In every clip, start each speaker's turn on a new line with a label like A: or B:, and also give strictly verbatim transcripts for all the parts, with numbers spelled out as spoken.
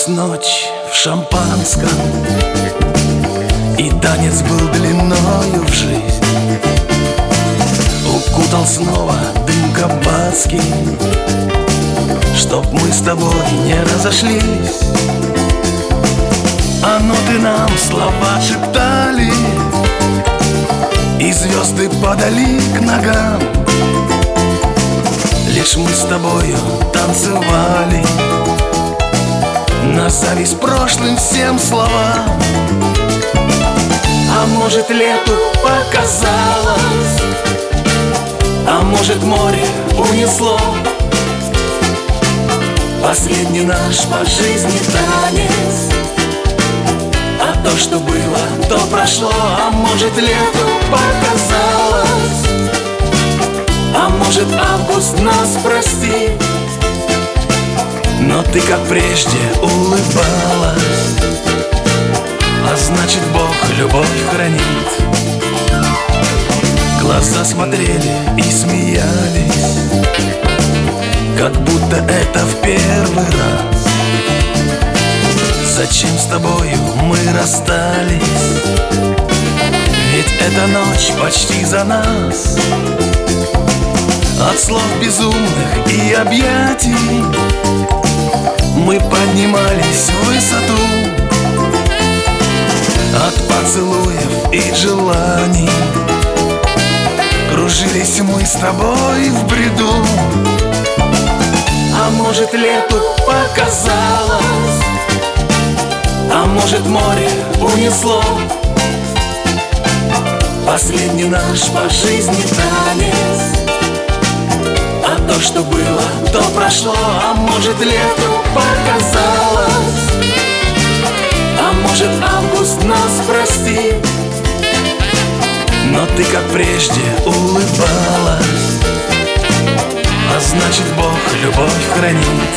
A: Укуталась ночь в шампанском, и танец был длиною в жизнь. Укутал снова дым кабацкий, чтоб мы с тобой не разошлись. А ноты нам слова шептали, и звезды падали к ногам. Лишь мы с тобою танцевали на зависть прошлым всем словам. А может, лету показалось, а может, море унесло последний наш по жизни танец. А то, что было, то прошло. А может, лету показалось, а может, август нас простит. Но ты, как прежде, улыбалась, а значит, Бог любовь хранит. Глаза смотрели и смеялись, как будто это в первый раз. Зачем с тобою мы расстались? Ведь эта ночь почти за нас. От слов безумных и объятий мы поднимались в высоту. От поцелуев и желаний кружились мы с тобой в бреду. А может, лету показалось, а может, море унесло последний наш по жизни танец. А то, что было, то прошло. А может, лету показалось, а может, август нас простит. Но ты, как прежде, улыбалась, а значит, Бог любовь хранит.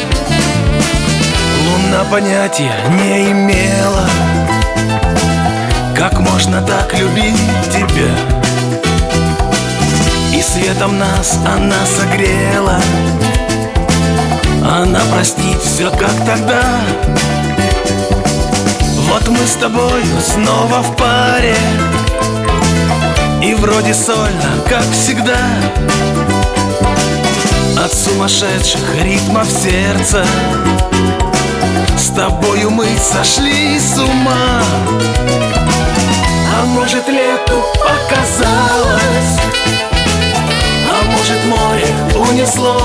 A: Луна понятия не имела, как можно так любить тебя. И светом нас она согрела, она простит все, как тогда. Вот мы с тобою снова в паре, и вроде сольно, как всегда. От сумасшедших ритмов сердца с тобою мы сошли с ума. А может, лету показалось, а может, море унесло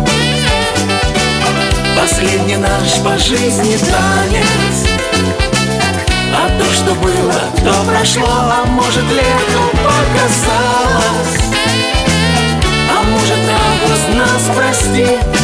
A: последний наш по жизни танец. А то, что было, то прошло. А может, лету показалось, а может, август нас простит.